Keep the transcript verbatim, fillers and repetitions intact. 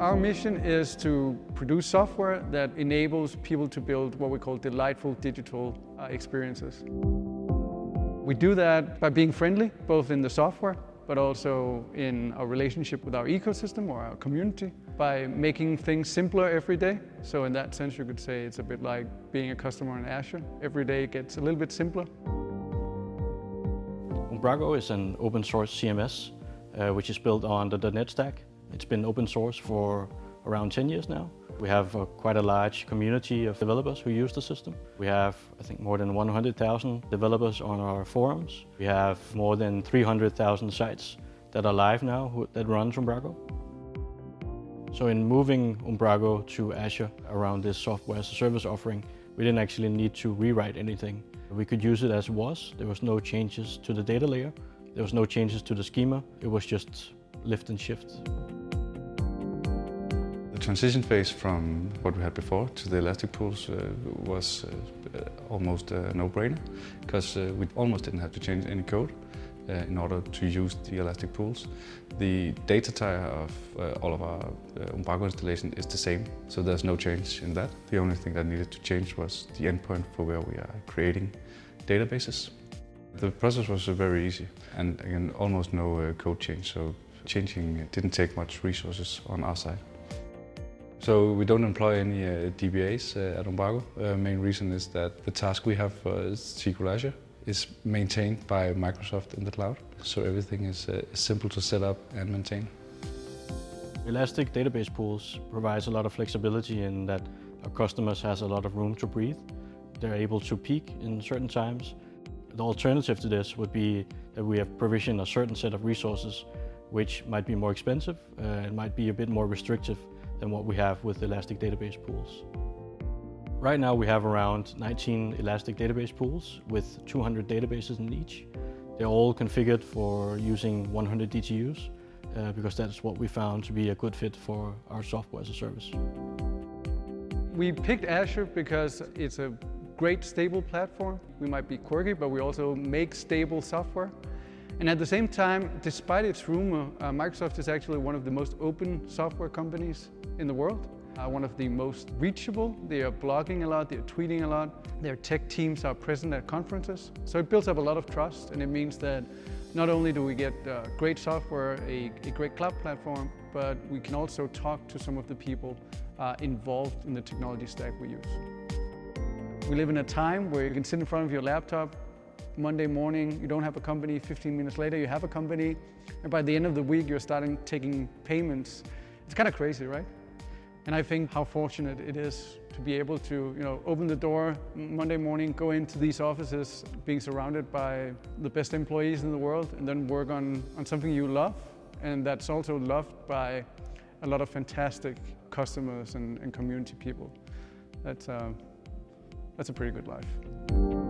Our mission is to produce software that enables people to build what we call delightful digital uh, experiences. We do that by being friendly, both in the software, but also in our relationship with our ecosystem or our community, by making things simpler every day. So in that sense, you could say it's a bit like being a customer in Azure. Every day gets a little bit simpler. Umbraco is an open source C M S, uh, which is built on the .dot net stack. It's been open source for around ten years now. We have uh, quite a large community of developers who use the system. We have, I think, more than one hundred thousand developers on our forums. We have more than three hundred thousand sites that are live now who, that runs Umbraco. So in moving Umbraco to Azure around this software as a service offering, we didn't actually need to rewrite anything. We could use it as it was. There was no changes to the data layer. There was no changes to the schema. It was just lift and shift. The transition phase from what we had before to the Elastic Pools uh, was uh, almost a no-brainer, because uh, we almost didn't have to change any code uh, in order to use the Elastic Pools. The data tier of uh, all of our uh, Umbraco installation is the same, so there's no change in that. The only thing that needed to change was the endpoint for where we are creating databases. The process was uh, very easy, and again, almost no uh, code change, so changing didn't take much resources on our side. So we don't employ any uh, D B As uh, at Umbraco. Uh, main reason is that the task we have for S Q L Azure is maintained by Microsoft in the cloud. So everything is uh, simple to set up and maintain. Elastic Database Pools provides a lot of flexibility in that our customers has a lot of room to breathe. They're able to peak in certain times. The alternative to this would be that we have provisioned a certain set of resources which might be more expensive uh, and might be a bit more restrictive than what we have with Elastic Database Pools. Right now we have around nineteen Elastic Database Pools with two hundred databases in each. They're all configured for using one hundred D T Us uh, because that's what we found to be a good fit for our software as a service. We picked Azure because it's a great stable platform. We might be quirky, but we also make stable software. And at the same time, despite its rumor, uh, Microsoft is actually one of the most open software companies in the world. Uh, one of the most reachable. They are blogging a lot, they're tweeting a lot. Their tech teams are present at conferences. So it builds up a lot of trust, and it means that not only do we get uh, great software, a, a great cloud platform, but we can also talk to some of the people uh, involved in the technology stack we use. We live in a time where you can sit in front of your laptop Monday morning, you don't have a company, fifteen minutes later you have a company, and by the end of the week you're starting taking payments. It's kind of crazy, right? And I think how fortunate it is to be able to, you know, open the door Monday morning, go into these offices, being surrounded by the best employees in the world, and then work on, on something you love, and that's also loved by a lot of fantastic customers and, and community people. That's, uh, that's a pretty good life.